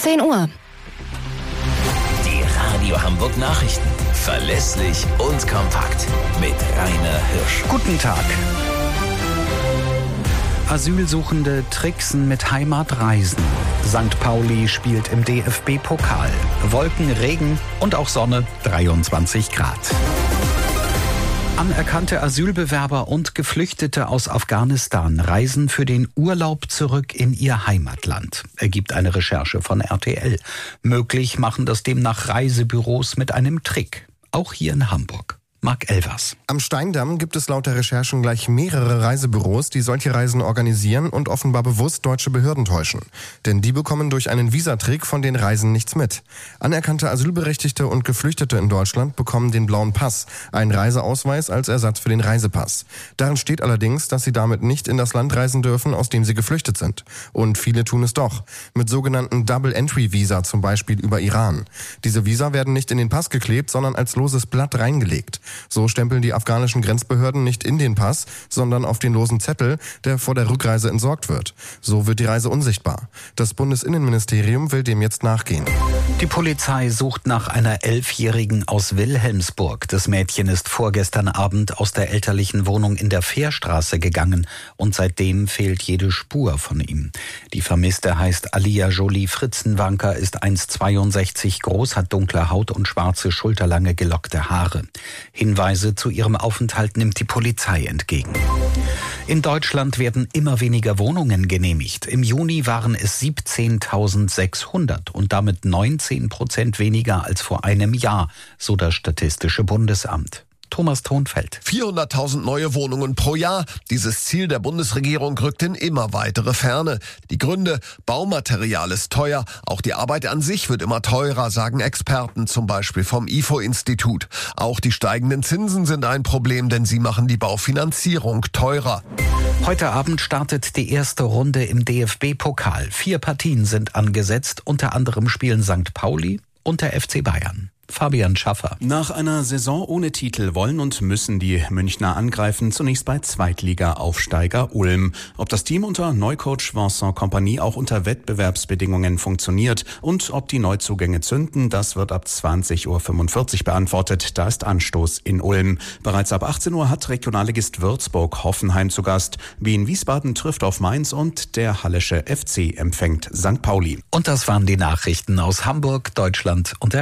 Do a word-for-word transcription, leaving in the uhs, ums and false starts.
zehn Uhr. Die Radio Hamburg Nachrichten. Verlässlich und kompakt. Mit Rainer Hirsch. Guten Tag. Asylsuchende tricksen mit Heimatreisen. Sankt Pauli spielt im D F B-Pokal. Wolken, Regen und auch Sonne, dreiundzwanzig Grad. Anerkannte Asylbewerber und Geflüchtete aus Afghanistan reisen für den Urlaub zurück in ihr Heimatland, ergibt eine Recherche von R T L. Möglich machen das demnach Reisebüros mit einem Trick, auch hier in Hamburg. Marc Elvers. Am Steindamm gibt es laut der Recherchen gleich mehrere Reisebüros, die solche Reisen organisieren und offenbar bewusst deutsche Behörden täuschen. Denn die bekommen durch einen Visatrick von den Reisen nichts mit. Anerkannte Asylberechtigte und Geflüchtete in Deutschland bekommen den blauen Pass, einen Reiseausweis als Ersatz für den Reisepass. Darin steht allerdings, dass sie damit nicht in das Land reisen dürfen, aus dem sie geflüchtet sind. Und viele tun es doch. Mit sogenannten Double-Entry-Visa, zum Beispiel über Iran. Diese Visa werden nicht in den Pass geklebt, sondern als loses Blatt reingelegt. So stempeln die afghanischen Grenzbehörden nicht in den Pass, sondern auf den losen Zettel, der vor der Rückreise entsorgt wird. So wird die Reise unsichtbar. Das Bundesinnenministerium will dem jetzt nachgehen. Die Polizei sucht nach einer Elfjährigen aus Wilhelmsburg. Das Mädchen ist vorgestern Abend aus der elterlichen Wohnung in der Fährstraße gegangen und seitdem fehlt jede Spur von ihm. Die Vermisste heißt Alia Jolie Fritzenwanker, ist eins Komma zweiundsechzig groß, hat dunkle Haut und schwarze, schulterlange gelockte Haare. Hinweise zu ihrem Aufenthalt nimmt die Polizei entgegen. In Deutschland werden immer weniger Wohnungen genehmigt. Im Juni waren es siebzehntausendsechshundert und damit neunzehn Prozent weniger als vor einem Jahr, so das Statistische Bundesamt. Thomas Thonfeld. vierhunderttausend neue Wohnungen pro Jahr. Dieses Ziel der Bundesregierung rückt in immer weitere Ferne. Die Gründe: Baumaterial ist teuer. Auch die Arbeit an sich wird immer teurer, sagen Experten, zum Beispiel vom I F O-Institut. Auch die steigenden Zinsen sind ein Problem, denn sie machen die Baufinanzierung teurer. Heute Abend startet die erste Runde im D F B-Pokal. Vier Partien sind angesetzt. Unter anderem spielen Sankt Pauli und der F C Bayern. Fabian Schaffer. Nach einer Saison ohne Titel wollen und müssen die Münchner angreifen, zunächst bei Zweitliga-Aufsteiger Ulm. Ob das Team unter Neucoach Vincent Kompany auch unter Wettbewerbsbedingungen funktioniert und ob die Neuzugänge zünden, das wird ab zwanzig Uhr fünfundvierzig beantwortet. Da ist Anstoß in Ulm. Bereits ab achtzehn Uhr hat Regionalligist Würzburg Hoffenheim zu Gast. Wien Wiesbaden trifft auf Mainz und der Hallische F C empfängt Sankt Pauli. Und das waren die Nachrichten aus Hamburg, Deutschland und der